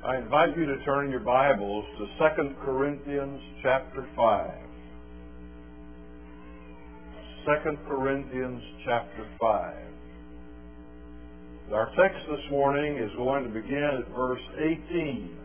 I invite you to turn your Bibles to 2 Corinthians chapter 5. 2 Corinthians chapter 5. Our text this morning is going to begin at verse 18.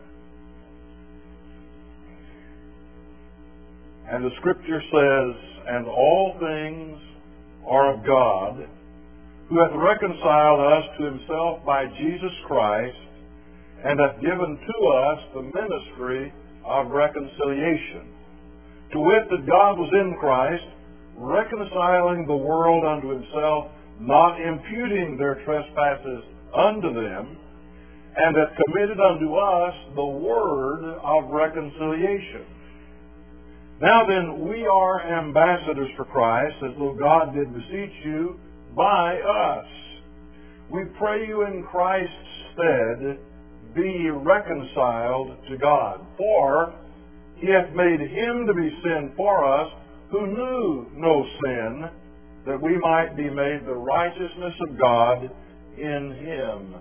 And the Scripture says, "And all things are of God, who hath reconciled us to himself by Jesus Christ, and hath given to us the ministry of reconciliation. To wit, that God was in Christ, reconciling the world unto himself, not imputing their trespasses unto them, and hath committed unto us the word of reconciliation. Now then, we are ambassadors for Christ, as though God did beseech you by us. We pray you in Christ's stead, be reconciled to God. For he hath made him to be sin for us, who knew no sin, that we might be made the righteousness of God in him."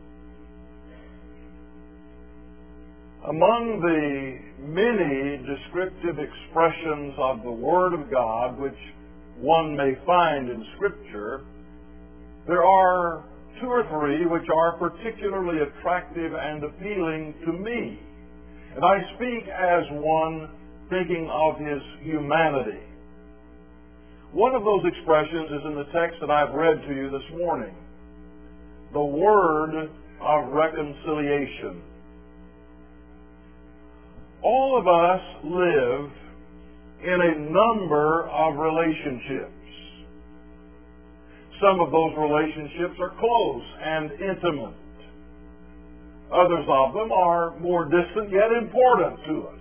Among the many descriptive expressions of the Word of God which one may find in Scripture, there are two or three which are particularly attractive and appealing to me. And I speak as one thinking of his humanity. One of those expressions is in the text that I've read to you this morning. The word of reconciliation. All of us live in a number of relationships. Some of those relationships are close and intimate. Others of them are more distant yet important to us.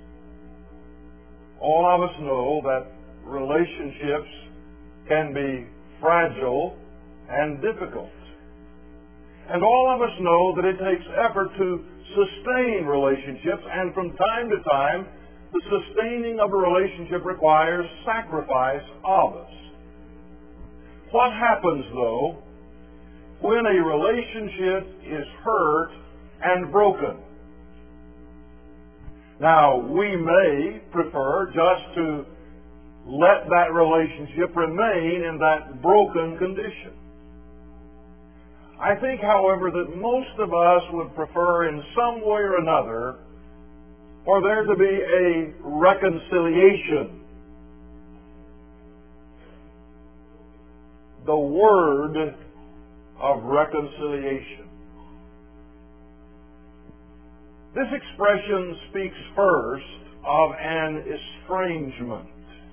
All of us know that relationships can be fragile and difficult. And all of us know that it takes effort to sustain relationships, and from time to time, the sustaining of a relationship requires sacrifice of us. What happens, though, when a relationship is hurt and broken? Now, we may prefer just to let that relationship remain in that broken condition. I think, however, that most of us would prefer in some way or another for there to be a reconciliation. The word of reconciliation. This expression speaks first of an estrangement.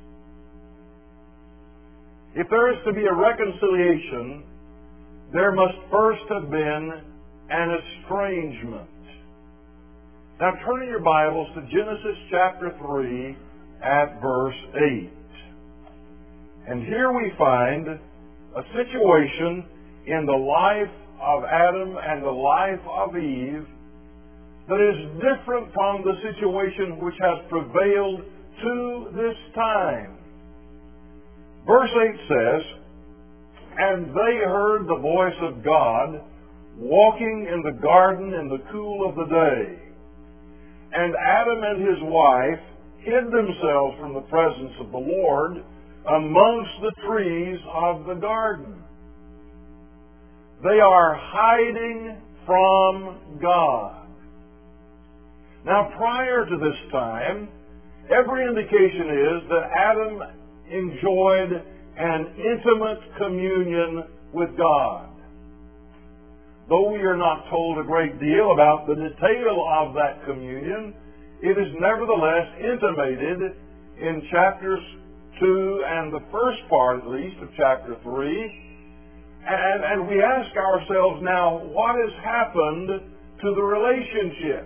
If there is to be a reconciliation, there must first have been an estrangement. Now turn in your Bibles to Genesis chapter 3 at verse 8. And here we find a situation in the life of Adam and the life of Eve that is different from the situation which has prevailed to this time. Verse 8 says, "And they heard the voice of God walking in the garden in the cool of the day. And Adam and his wife hid themselves from the presence of the Lord amongst the trees of the garden." They are hiding from God. Now, prior to this time, every indication is that Adam enjoyed an intimate communion with God. Though we are not told a great deal about the detail of that communion, it is nevertheless intimated in chapters 2 and the first part, at least, of chapter 3. And we ask ourselves now, what has happened to the relationship?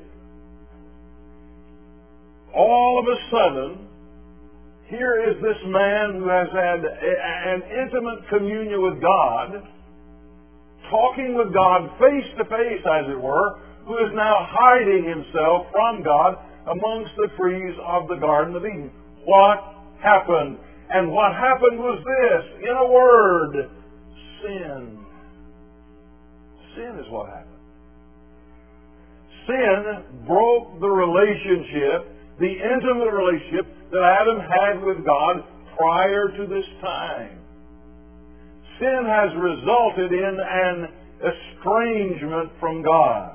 All of a sudden, here is this man who has had an intimate communion with God, talking with God face to face, as it were, who is now hiding himself from God amongst the trees of the Garden of Eden. What happened? And what happened was this, in a word, sin. Sin is what happened. sin broke the relationship, the intimate relationship that Adam had with God prior to this time. Sin has resulted in an estrangement from God.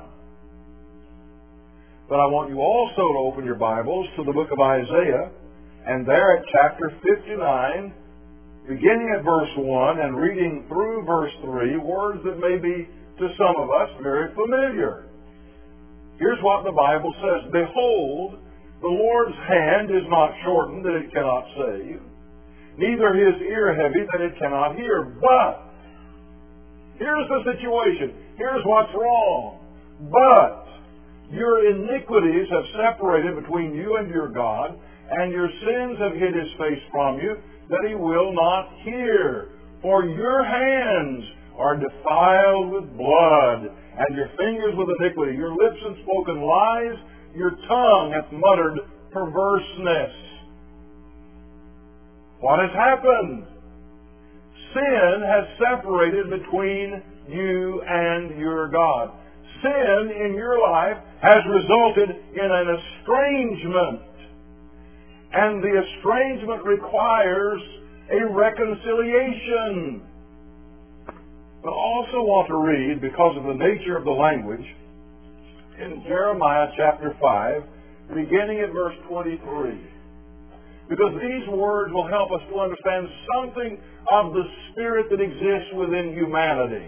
But I want you also to open your Bibles to the book of Isaiah, and there at chapter 59, beginning at verse 1 and reading through verse 3, words that may be to some of us very familiar. Here's what the Bible says: "Behold, the Lord's hand is not shortened that it cannot save, neither his ear heavy that it cannot hear. But," here's the situation, here's what's wrong, "but your iniquities have separated between you and your God, and your sins have hid his face from you, that he will not hear. For your hands are defiled with blood, and your fingers with iniquity. Your lips have spoken lies, your tongue hath muttered perverseness." What has happened? Sin has separated between you and your God. Sin in your life has resulted in an estrangement. And the estrangement requires a reconciliation. But I also want to read, because of the nature of the language, in Jeremiah chapter 5, beginning at verse 23. Because these words will help us to understand something of the spirit that exists within humanity.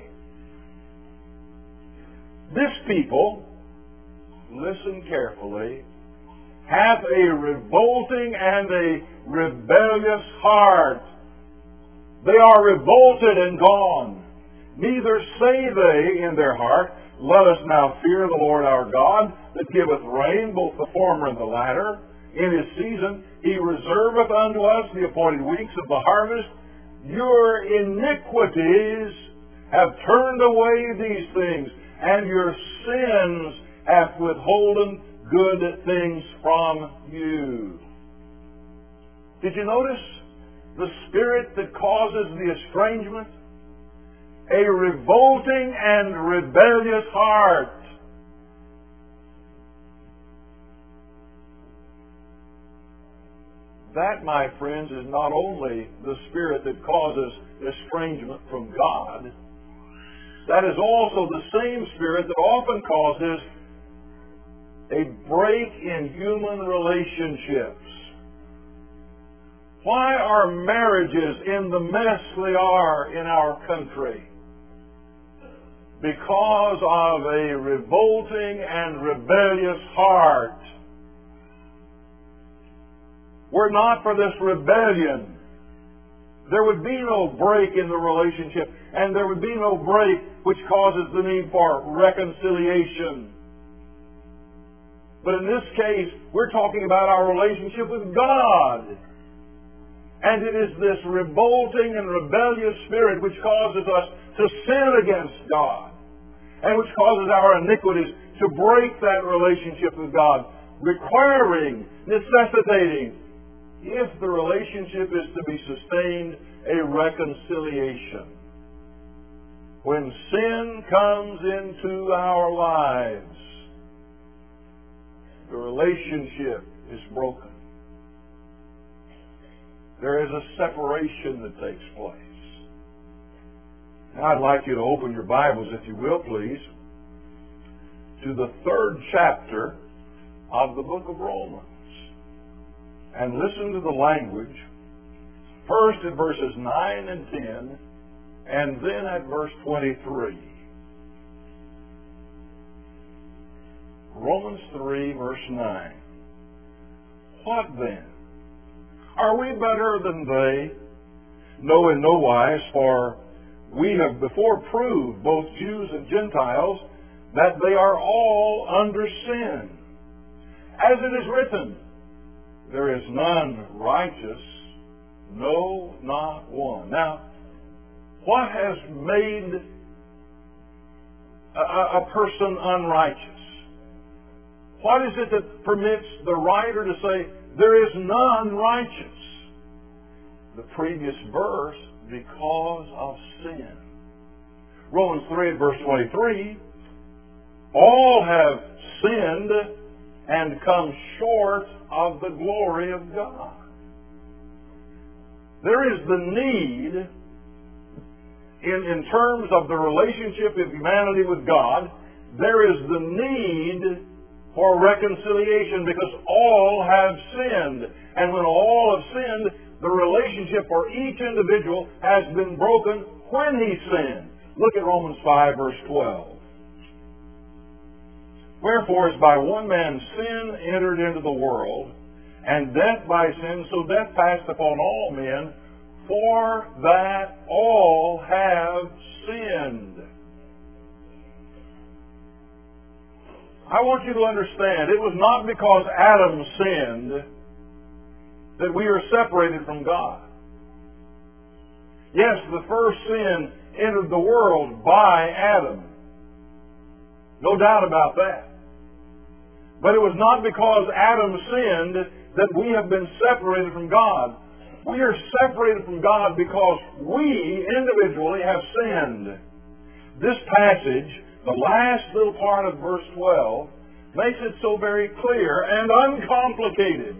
This people, listen carefully, hath a revolting and a rebellious heart. They are revolted and gone. Neither say they in their heart, "Let us now fear the Lord our God, that giveth rain, both the former and the latter. In his season he reserveth unto us the appointed weeks of the harvest. Your iniquities have turned away these things, and your sins hath withholden good things from you." Did you notice the spirit that causes the estrangement? A revolting and rebellious heart. That, my friends, is not only the spirit that causes estrangement from God, that is also the same spirit that often causes a break in human relationships. Why are marriages in the mess they are in our country? Because of a revolting and rebellious heart. Were it not for this rebellion, there would be no break in the relationship, and there would be no break which causes the need for reconciliation. But in this case, we're talking about our relationship with God. And it is this revolting and rebellious spirit which causes us to sin against God, and which causes our iniquities to break that relationship with God, requiring, necessitating, if the relationship is to be sustained, a reconciliation. When sin comes into our lives, the relationship is broken. There is a separation that takes place. Now I'd like you to open your Bibles, if you will, please, to the 3rd chapter of the book of Romans. And listen to the language, first at verses 9 and 10, and then at verse 23. Romans 3, verse 9. "What then? Are we better than they? No, in no wise, for we have before proved, both Jews and Gentiles, that they are all under sin. As it is written, there is none righteous, no, not one." Now, what has made a person unrighteous? What is it that permits the writer to say, there is none righteous? The previous verse, because of sin. Romans 3 and verse 23, "All have sinned and come short of the glory of God. There is the need, in terms of the relationship of humanity with God, there is the need for reconciliation because all have sinned. And when all have sinned, the relationship for each individual has been broken when he sinned. Look at Romans 5, verse 12. Wherefore, as by one man sin entered into the world, and death by sin, so death passed upon all men, for that all have sinned. I want you to understand, it was not because Adam sinned that we are separated from God. Yes, the first sin entered the world by Adam. No doubt about that. But it was not because Adam sinned that we have been separated from God. We are separated from God because we individually have sinned. This passage, the last little part of verse 12, makes it so very clear and uncomplicated.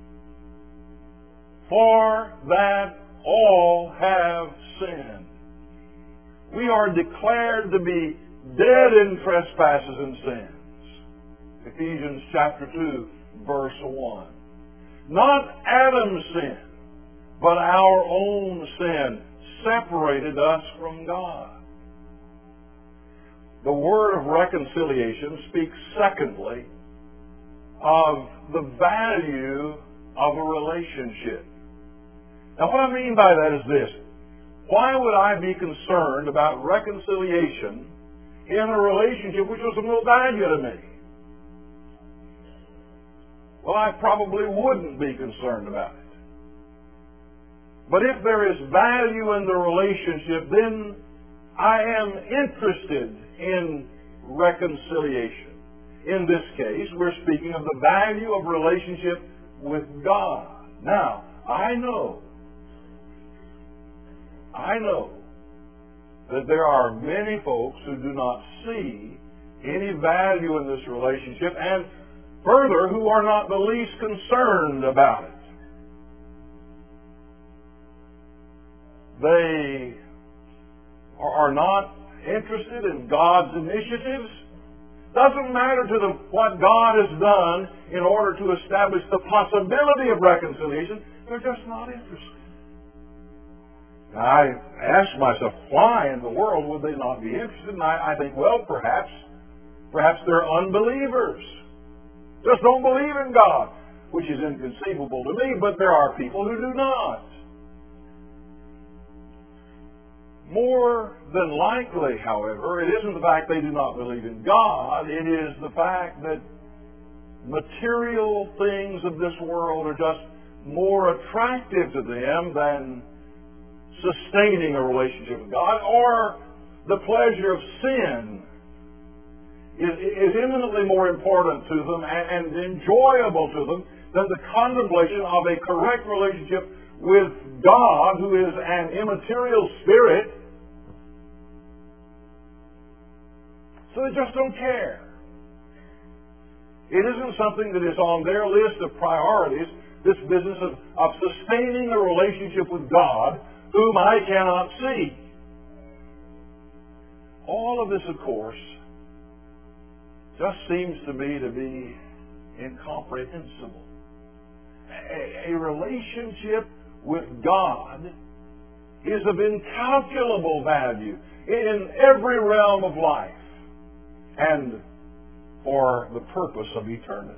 For that all have sinned. We are declared to be dead in trespasses and sins. Ephesians chapter 2, verse 1. Not Adam's sin, but our own sin separated us from God. The word of reconciliation speaks, secondly, of the value of a relationship. Now, what I mean by that is this. Why would I be concerned about reconciliation in a relationship which was of no value to me? Well, I probably wouldn't be concerned about it. But if there is value in the relationship, then I am interested in reconciliation. In this case, we're speaking of the value of relationship with God. Now, I know that there are many folks who do not see any value in this relationship, and further, who are not the least concerned about it. They are not interested in God's initiatives. Doesn't matter to them what God has done in order to establish the possibility of reconciliation. They're just not interested. I ask myself, why in the world would they not be interested? And I think, well, perhaps they're unbelievers. Just don't believe in God, which is inconceivable to me, but there are people who do not. More than likely, however, it isn't the fact they do not believe in God, it is the fact that material things of this world are just more attractive to them than sustaining a relationship with God, or the pleasure of sin is eminently more important to them and enjoyable to them than the contemplation of a correct relationship with God, who is an immaterial spirit. So they just don't care. It isn't something that is on their list of priorities, this business of sustaining a relationship with God, whom I cannot see. All of this, of course, just seems to me to be incomprehensible. A relationship with God is of incalculable value in every realm of life and for the purpose of eternity.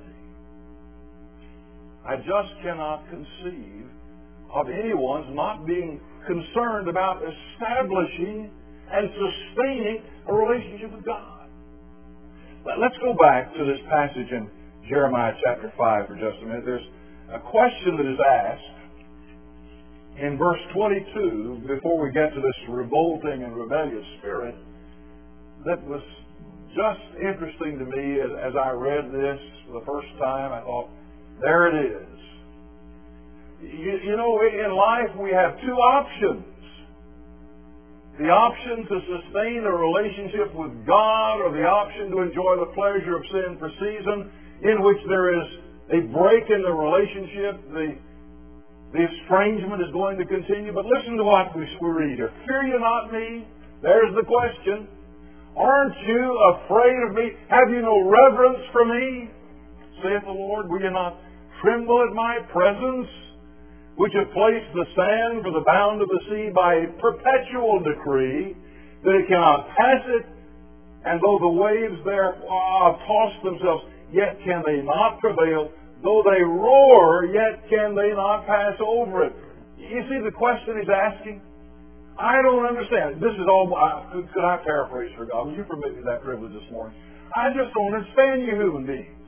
I just cannot conceive of anyone's not being concerned about establishing and sustaining a relationship with God. Let's go back to this passage in Jeremiah chapter 5 for just a minute. There's a question that is asked in verse 22 before we get to this revolting and rebellious spirit that was just interesting to me as I read this for the first time. I thought, there it is. You know, in life we have two options. The the option to sustain a relationship with God or the option to enjoy the pleasure of sin for a season in which there is a break in the relationship, the estrangement is going to continue. But listen to what we read here. Fear you not me? There's the question. Aren't you afraid of me? Have you no reverence for me? Saith the Lord, will you not tremble at my presence, which have placed the sand for the bound of the sea by a perpetual decree, that it cannot pass it, and though the waves there toss themselves, yet can they not prevail. Though they roar, yet can they not pass over it. You see the question he's asking? I don't understand. This is all, could I paraphrase for God? Will you permit me that privilege this morning? I just don't understand you human beings.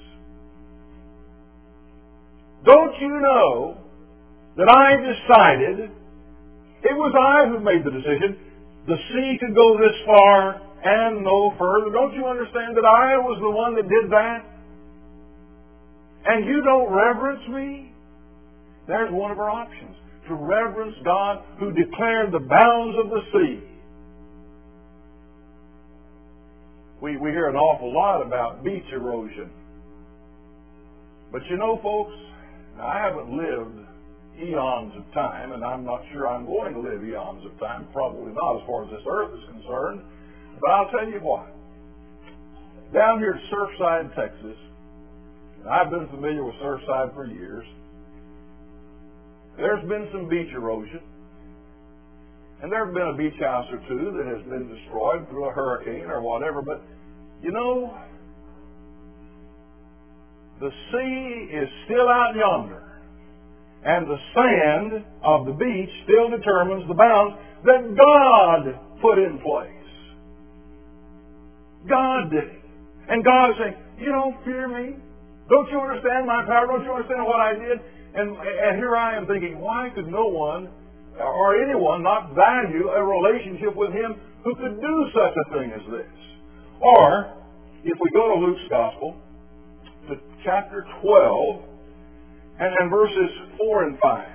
Don't you know that I decided, it was I who made the decision, the sea could go this far and no further. Don't you understand that I was the one that did that? And you don't reverence me? There's one of our options. To reverence God who declared the bounds of the sea. We hear an awful lot about beach erosion. But you know, folks, I haven't lived eons of time, and I'm not sure I'm going to live eons of time. Probably not as far as this earth is concerned. But I'll tell you what. Down here at Surfside, Texas, and I've been familiar with Surfside for years, there's been some beach erosion. And there have been a beach house or two that has been destroyed through a hurricane or whatever. But, you know, the sea is still out yonder. And the sand of the beach still determines the bounds that God put in place. God did it. And God is saying, you don't fear me? Don't you understand my power? Don't you understand what I did? And here I am thinking, why could no one or anyone not value a relationship with Him who could do such a thing as this? Or, if we go to Luke's Gospel, to chapter 12, and verses 4 and 5.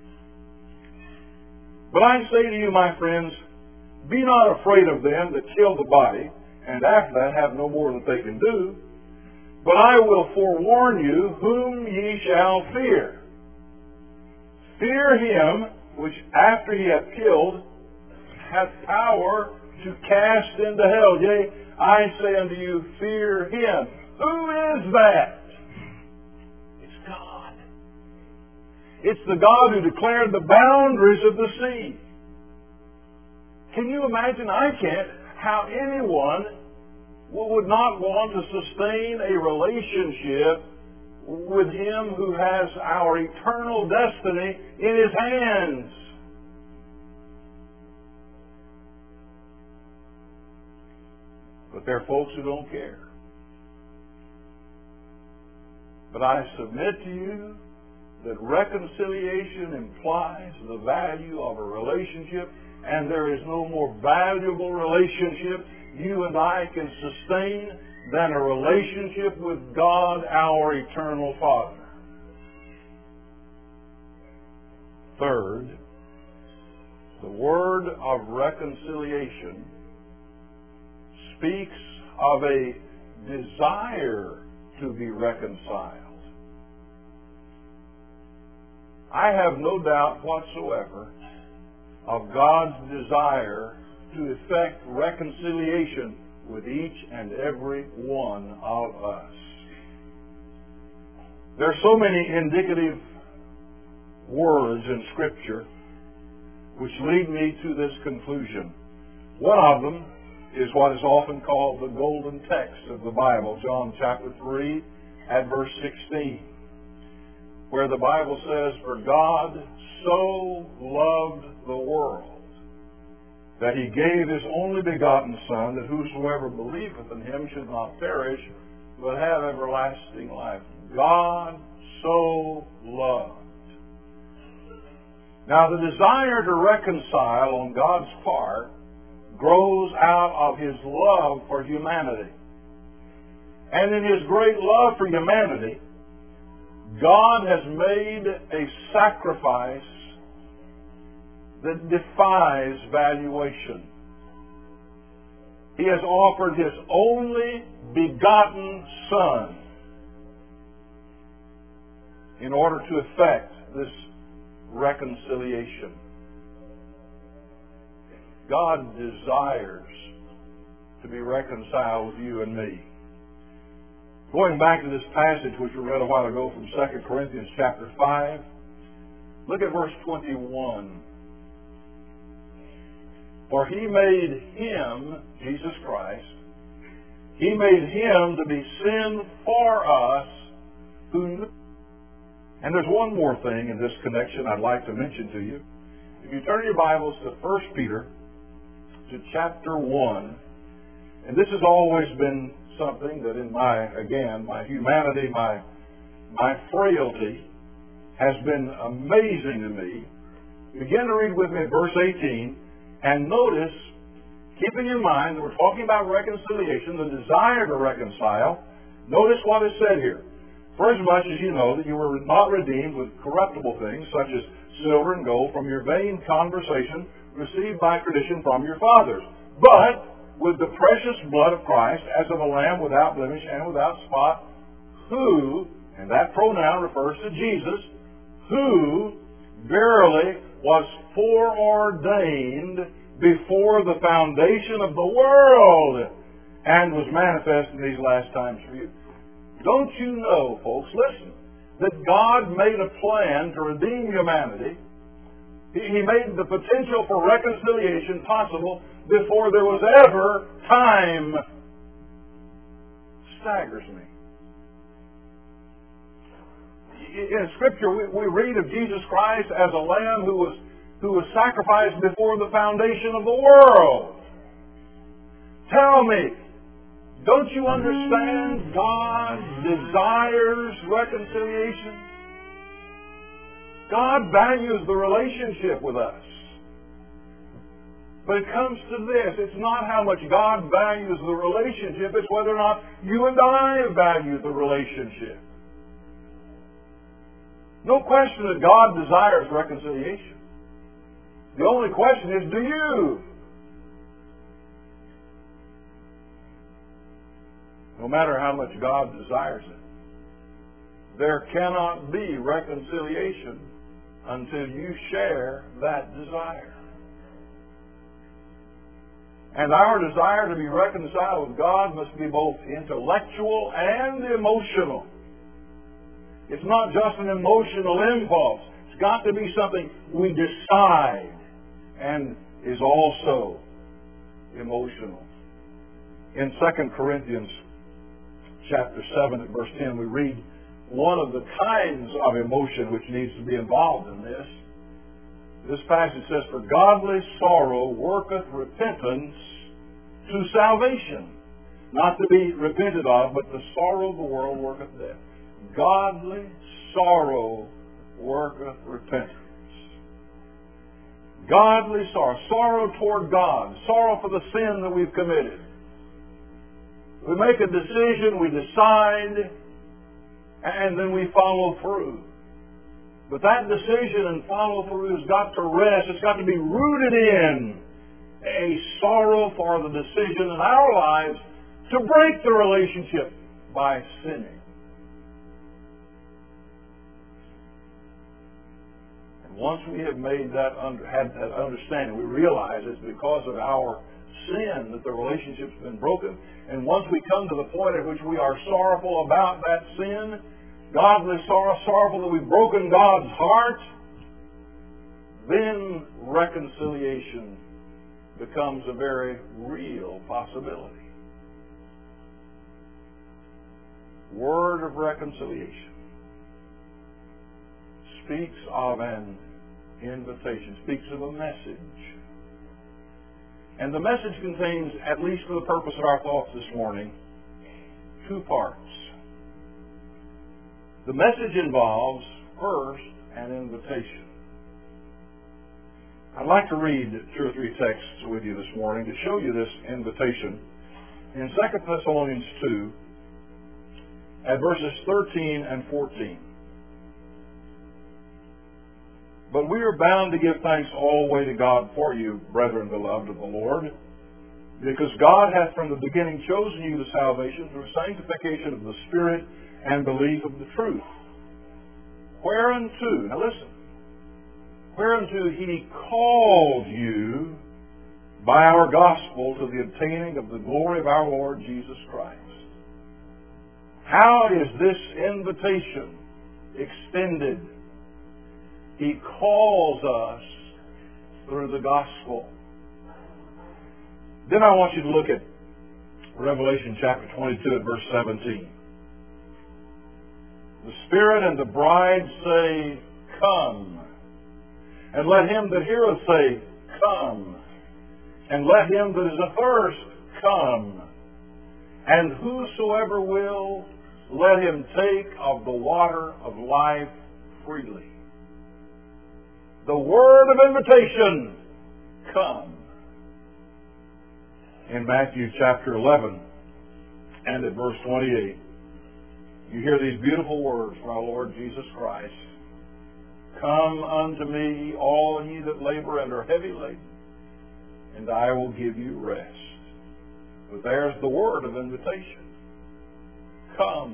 But I say to you, my friends, be not afraid of them that kill the body, and after that have no more that they can do. But I will forewarn you whom ye shall fear. Fear him which after he hath killed hath power to cast into hell. Yea, I say unto you, fear him. Who is that? It's God. It's the God who declared the boundaries of the sea. Can you imagine? I can't. How anyone would not want to sustain a relationship with Him who has our eternal destiny in His hands. But there are folks who don't care. But I submit to you that reconciliation implies the value of a relationship, and there is no more valuable relationship you and I can sustain than a relationship with God, our eternal Father. Third, the word of reconciliation speaks of a desire to be reconciled. I have no doubt whatsoever of God's desire to effect reconciliation with each and every one of us. There are so many indicative words in Scripture which lead me to this conclusion. One of them is what is often called the golden text of the Bible, John chapter 3 at verse 16, where the Bible says, for God so loved the world that He gave His only begotten Son, that whosoever believeth in Him should not perish, but have everlasting life. God so loved. Now, the desire to reconcile on God's part grows out of His love for humanity. And in His great love for humanity, God has made a sacrifice that defies valuation. He has offered His only begotten Son in order to effect this reconciliation. God desires to be reconciled with you and me. Going back to this passage which we read a while ago from 2 Corinthians chapter 5, look at verse 21. For He made Him, Jesus Christ, He made Him to be sin for us who knew. And there's one more thing in this connection I'd like to mention to you. If you turn your Bibles to 1 Peter, to chapter 1, and this has always been something that in my humanity, my frailty, has been amazing to me. Begin to read with me verse 18, and notice, keeping in mind that we're talking about reconciliation, the desire to reconcile, notice what is said here. For as much as you know that you were not redeemed with corruptible things, such as silver and gold, from your vain conversation received by tradition from your fathers, but with the precious blood of Christ, as of a lamb without blemish and without spot, who, and that pronoun refers to Jesus, who verily was foreordained before the foundation of the world, and was manifest in these last times for you. Don't you know, folks, listen, that God made a plan to redeem humanity. He made the potential for reconciliation possible before there was ever time. Staggers me. In Scripture, we read of Jesus Christ as a lamb who was sacrificed before the foundation of the world. Tell me, don't you understand God desires reconciliation? God values the relationship with us. But it comes to this. It's not how much God values the relationship. It's whether or not you and I value the relationship. No question that God desires reconciliation. The only question is, do you? No matter how much God desires it, there cannot be reconciliation until you share that desire. And our desire to be reconciled with God must be both intellectual and emotional. It's not just an emotional impulse. It's got to be something we decide and is also emotional. In 2 Corinthians chapter 7 at verse 10, we read one of the kinds of emotion which needs to be involved in this. This passage says, for godly sorrow worketh repentance to salvation. Not to be repented of, but the sorrow of the world worketh death. Godly sorrow worketh repentance. Godly sorrow. Sorrow toward God. Sorrow for the sin that we've committed. We make a decision, we decide, and then we follow through. But that decision and follow through has got to rest. It's got to be rooted in a sorrow for the decision in our lives to break the relationship by sinning. And once we have made had that understanding, we realize it's because of our sin that the relationship's been broken. And once we come to the point at which we are sorrowful about that sin, godly sorrow, sorrowful that we've broken God's heart, then reconciliation becomes a very real possibility. Word of reconciliation speaks of an invitation, speaks of a message. And the message contains, at least for the purpose of our thoughts this morning, two parts. The message involves, first, an invitation. I'd like to read 2 or 3 texts with you this morning to show you this invitation. In 2 Thessalonians 2, at verses 13 and 14. But we are bound to give thanks always to God for you, brethren beloved of the Lord, Because God hath from the beginning chosen you to salvation through sanctification of the Spirit and belief of the truth. Whereunto, now listen, whereunto He called you by our gospel to the obtaining of the glory of our Lord Jesus Christ. How is this invitation extended? He calls us through the gospel. Then I want you to look at Revelation chapter 22 at verse 17. The Spirit and the bride say, Come. And let him that heareth say, Come. And let him that is athirst come. And whosoever will, let him take of the water of life freely. The word of invitation, come. In Matthew chapter 11 and at verse 28, you hear these beautiful words from our Lord Jesus Christ. Come unto me, all ye that labor and are heavy laden, and I will give you rest. But there's the word of invitation. Come.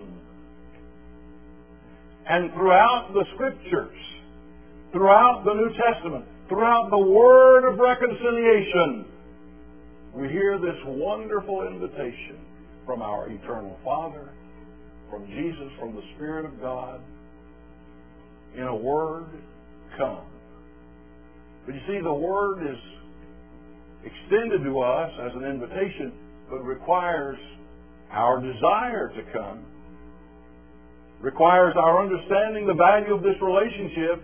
And throughout the Scriptures, throughout the New Testament, throughout the word of reconciliation, we hear this wonderful invitation from our eternal Father, from Jesus, from the Spirit of God, in a word, come. But you see, the word is extended to us as an invitation, but requires our desire to come, requires our understanding the value of this relationship,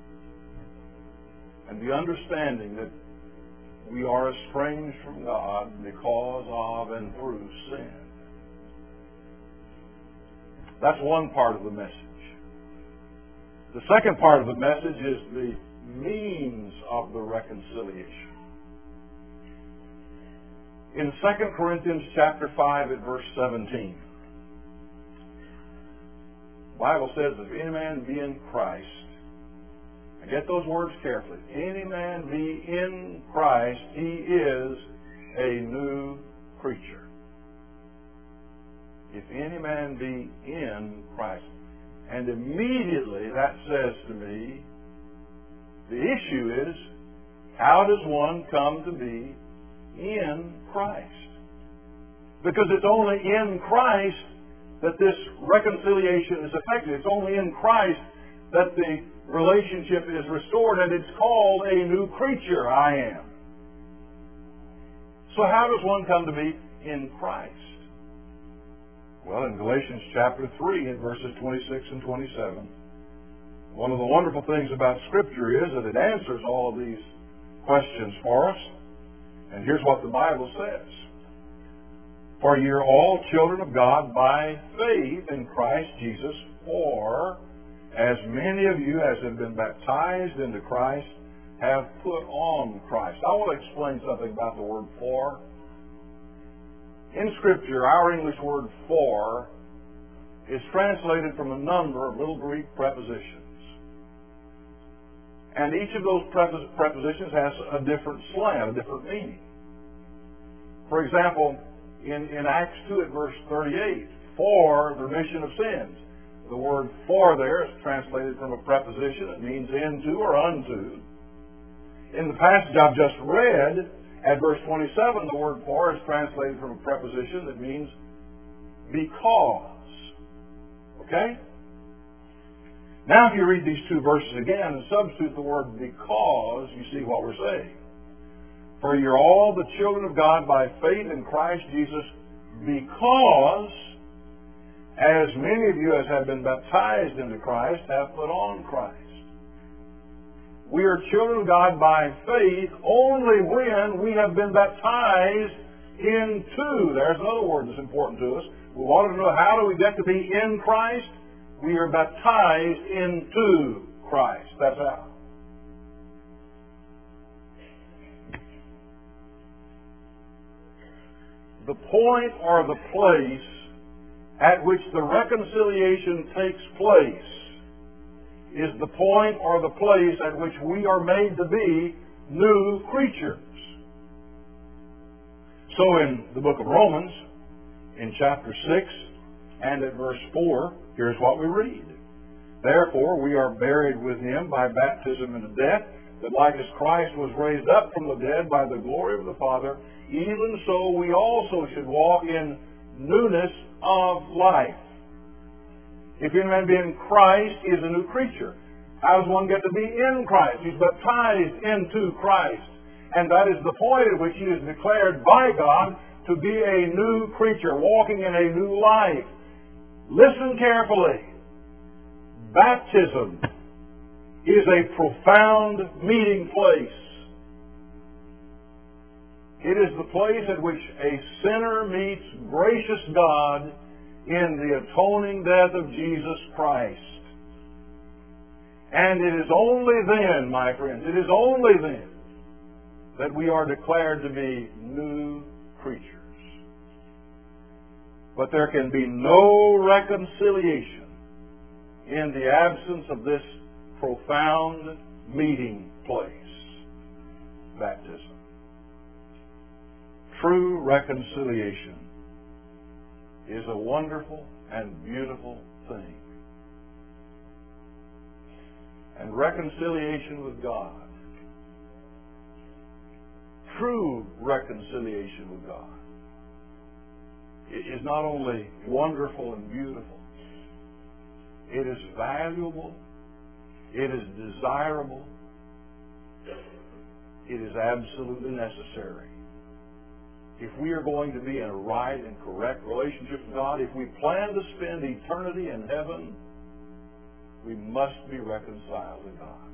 and the understanding that we are estranged from God because of and through sin. That's one part of the message. The second part of the message is the means of the reconciliation. In 2 Corinthians chapter 5 at verse 17, the Bible says, if any man be in Christ, and get those words carefully, any man be in Christ, he is a new creature. If any man be in Christ. And immediately that says to me, the issue is, how does one come to be in Christ? Because it's only in Christ that this reconciliation is effective. It's only in Christ that the relationship is restored, and it's called a new creature, I am. So how does one come to be in Christ? Well, in Galatians chapter 3, in verses 26 and 27, one of the wonderful things about Scripture is that it answers all of these questions for us. And here's what the Bible says. For ye are all children of God by faith in Christ Jesus, for as many of you as have been baptized into Christ have put on Christ. I want to explain something about the word for. In Scripture, our English word for is translated from a number of little Greek prepositions. And each of those prepositions has a different slant, a different meaning. For example, in Acts 2 at verse 38, for the remission of sins. The word for there is translated from a preposition. It means into or unto. In the passage I've just read, at verse 27, the word for is translated from a preposition that means because. Okay? Now if you read these two verses again and substitute the word because, you see what we're saying. For you're all the children of God by faith in Christ Jesus, because as many of you as have been baptized into Christ have put on Christ. We are children of God by faith only when we have been baptized into. There's another word that's important to us. We want to know, how do we get to be in Christ? We are baptized into Christ. That's how. The point or the place at which the reconciliation takes place is the point or the place at which we are made to be new creatures. So in the book of Romans, in chapter 6 and at verse 4, here's what we read. Therefore, we are buried with him by baptism into death, that like as Christ was raised up from the dead by the glory of the Father, even so we also should walk in newness of life. If any man be in Christ, he is a new creature. How does one get to be in Christ? He's baptized into Christ. And that is the point at which he is declared by God to be a new creature, walking in a new life. Listen carefully. Baptism is a profound meeting place. It is the place at which a sinner meets gracious God in the atoning death of Jesus Christ. And it is only then, my friends, it is only then that we are declared to be new creatures. But there can be no reconciliation in the absence of this profound meeting place, baptism. True reconciliation is a wonderful and beautiful thing. And reconciliation with God, true reconciliation with God, is not only wonderful and beautiful, it is valuable, it is desirable, it is absolutely necessary. If we are going to be in a right and correct relationship with God, if we plan to spend eternity in heaven, we must be reconciled to God.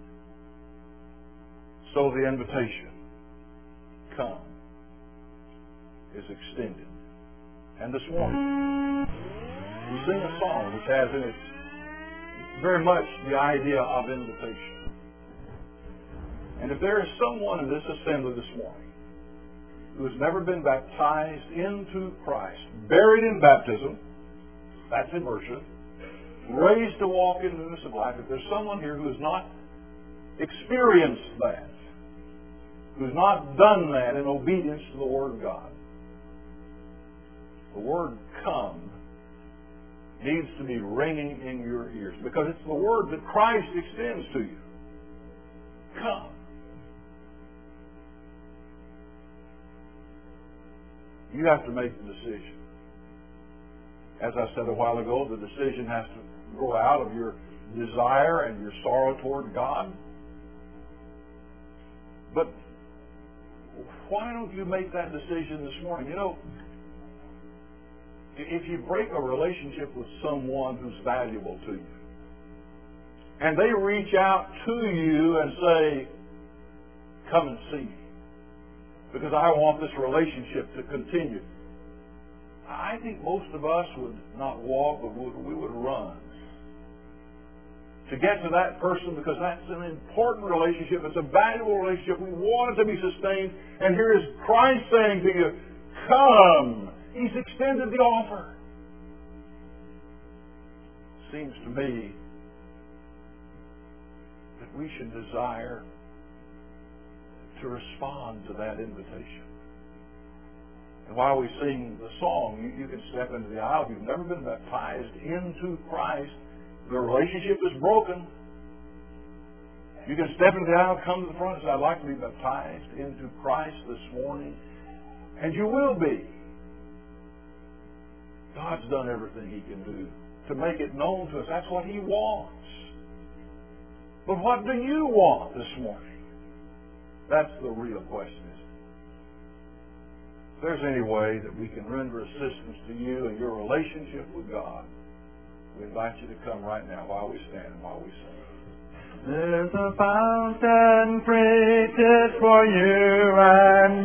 So the invitation, come, is extended. And this morning, we sing a song which has in it very much the idea of invitation. And if there is someone in this assembly this morning who has never been baptized into Christ, buried in baptism, that's immersion, raised to walk in newness of life, if there's someone here who has not experienced that, who's not done that in obedience to the Word of God, the word come needs to be ringing in your ears, because it's the word that Christ extends to you. Come. You have to make the decision. As I said a while ago, the decision has to grow out of your desire and your sorrow toward God. But why don't you make that decision this morning? You know, if you break a relationship with someone who's valuable to you, and they reach out to you and say, come and see me, because I want this relationship to continue, I think most of us would not walk, but we would run to get to that person, because that's an important relationship. It's a valuable relationship. We want it to be sustained. And here is Christ saying to you, come. He's extended the offer. Seems to me that we should desire to respond to that invitation. And while we sing the song, you can step into the aisle. If you've never been baptized into Christ, the relationship is broken. You can step into the aisle, come to the front and say, I'd like to be baptized into Christ this morning. And you will be. God's done everything He can do to make it known to us. That's what He wants. But what do you want this morning? That's the real question, isn't it? If there's any way that we can render assistance to you in your relationship with God, we invite you to come right now while we stand and while we sing. There's a fountain free, 'tis for you and